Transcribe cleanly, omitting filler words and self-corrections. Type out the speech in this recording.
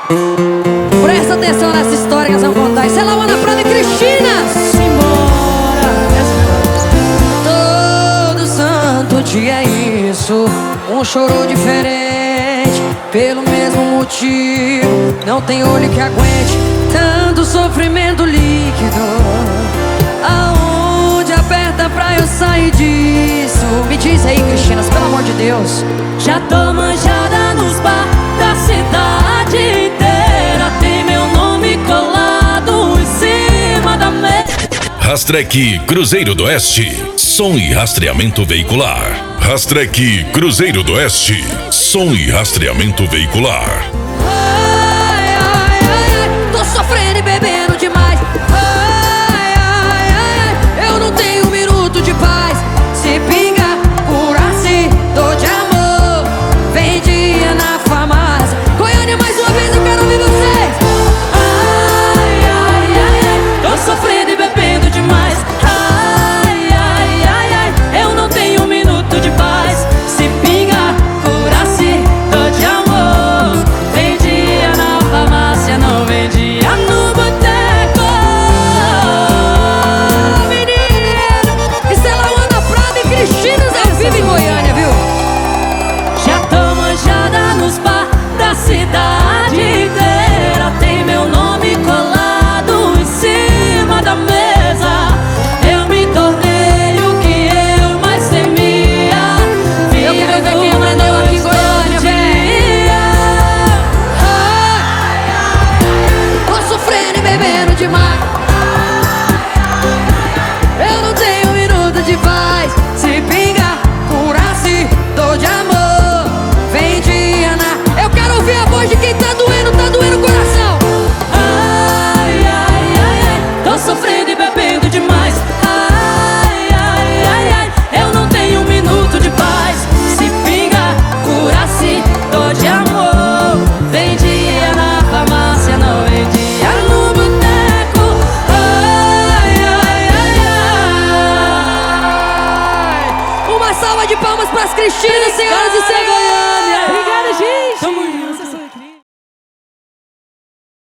Presta atenção nessa história que nós vamos contar. Isso é Lauana Prada e Cristina. Simbora. Todo santo dia é isso, um choro diferente, pelo mesmo motivo. Não tem olho que aguente tanto sofrimento líquido. Aonde aperta pra eu sair disso? Me diz aí, Cristinas, pelo amor de Deus. Já tô manjada nos bar da cidade inteira, tem meu nome colado em cima da mesa. Rastrec Cruzeiro do Oeste, som e rastreamento veicular. Rastrec Cruzeiro do Oeste, som e rastreamento veicular. Ai, ai, ai, tô sofrendo e bebendo demais. Ai, ai, ai, eu não tenho um minuto de paz. Se pinga, cura-se, dor de amor, vendia na farmácia. Goiânia, mais uma vez eu quero ouvir vocês. Ai, ai, ai, ai, tô sofrendo e bebendo demais. Ai, ai, ai, ai, eu não tenho um minuto de paz. Se pinga, cura-se, dor de amor, vendia na farmácia, não vendia no boteco. Menino, isso é Lauana Prada e Cristina ao vivo em Goiânia, viu? Já tô manjada nos bar da cidade inteira, tem meu nome colado em cima da mesa. Eu me tornei o que eu mais temia. Eu quero ver quem aprendeu aqui em Goiânia, velho. Tô sofrendo e bebendo demais. Eu não tenho um minuto de paz. Se pinga, cura-se, dor de amor, vendia na... Eu quero ouvir a voz de quem tá doendo o coração. Ai, ai, ai, ai, tô sofrendo e bebendo demais. Ai, ai, ai, ai, eu não tenho um minuto de paz. Se pinga, cura-se, dor de amor, vendia na farmácia, não vendia no boteco. Ai, ai, ai, ai. Uma salva de palmas pras Cristinas, senhoras e senhores. Obrigada, gente. Tamo junto.